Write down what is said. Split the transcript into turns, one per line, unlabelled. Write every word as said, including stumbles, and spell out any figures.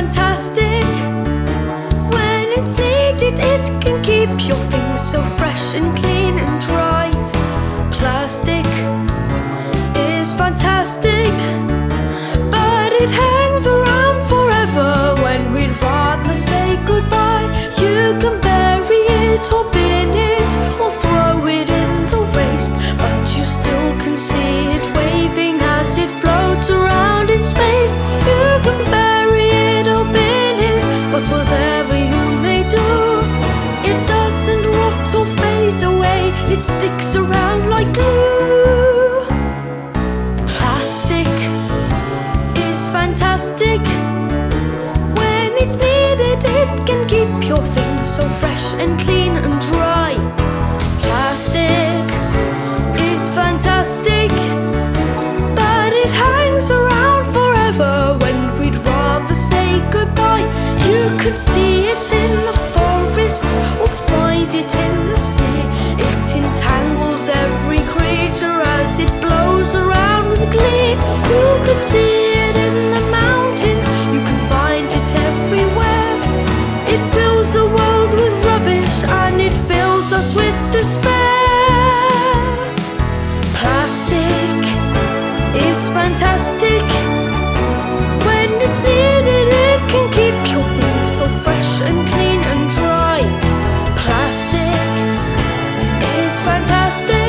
fantastic. When it's needed, it can keep your things so fresh and clean and dry. Plastic is fantastic, but it hangs around forever when we'd rather say goodbye. You can bury it or bin it or throw it in the waste, but you still can see it waving as it floats around in space. You can bury it or bin it, but whatever you may do, it doesn't rot or fade away. It sticks around like glue. Plastic is fantastic. When it's needed, it can keep your things so fresh and clean and dry. Plastic is fantastic, but it hangs around forever when we'd rather say goodbye. You could see it in the forests or find it in the sea. It entangles every creature as it blows around with glee. You could see it in the mountains, you can find it everywhere. It fills the world with rubbish and it fills us with despair. Plastic is fantastic. When it's needed, it can keep your things so fresh and clean and dry. Plastic is fantastic.